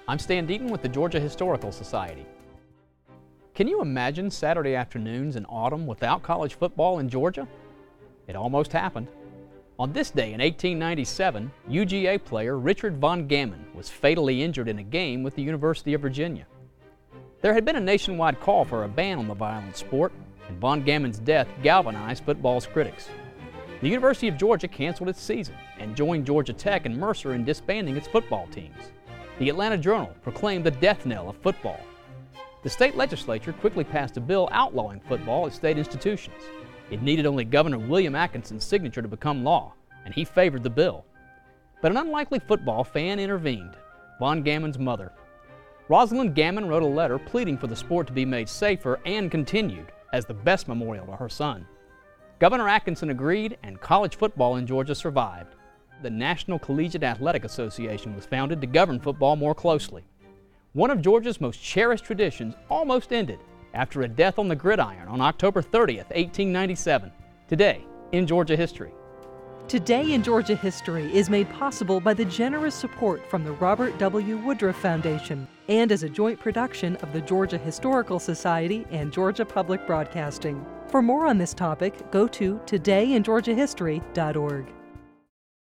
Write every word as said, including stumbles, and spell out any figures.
I'm Stan Deaton with the Georgia Historical Society. Can you imagine Saturday afternoons in autumn without college football in Georgia? It almost happened. On this day in eighteen ninety-seven, U G A player Richard Von Gammon was fatally injured in a game with the University of Virginia. There had been a nationwide call for a ban on the violent sport, and Von Gammon's death galvanized football's critics. The University of Georgia canceled its season and joined Georgia Tech and Mercer in disbanding its football teams. The Atlanta Journal proclaimed the death knell of football. The state legislature quickly passed a bill outlawing football at state institutions. It needed only Governor William Atkinson's signature to become law, and he favored the bill. But an unlikely football fan intervened, Von Gammon's mother. Rosalind Gammon wrote a letter pleading for the sport to be made safer and continued as the best memorial to her son. Governor Atkinson agreed, and college football in Georgia survived. The National Collegiate Athletic Association was founded to govern football more closely. One of Georgia's most cherished traditions almost ended after a death on the gridiron on October thirtieth, eighteen ninety-seven. Today in Georgia History. Today in Georgia History is made possible by the generous support from the Robert W. Woodruff Foundation and as a joint production of the Georgia Historical Society and Georgia Public Broadcasting. For more on this topic, go to today in georgia history dot org.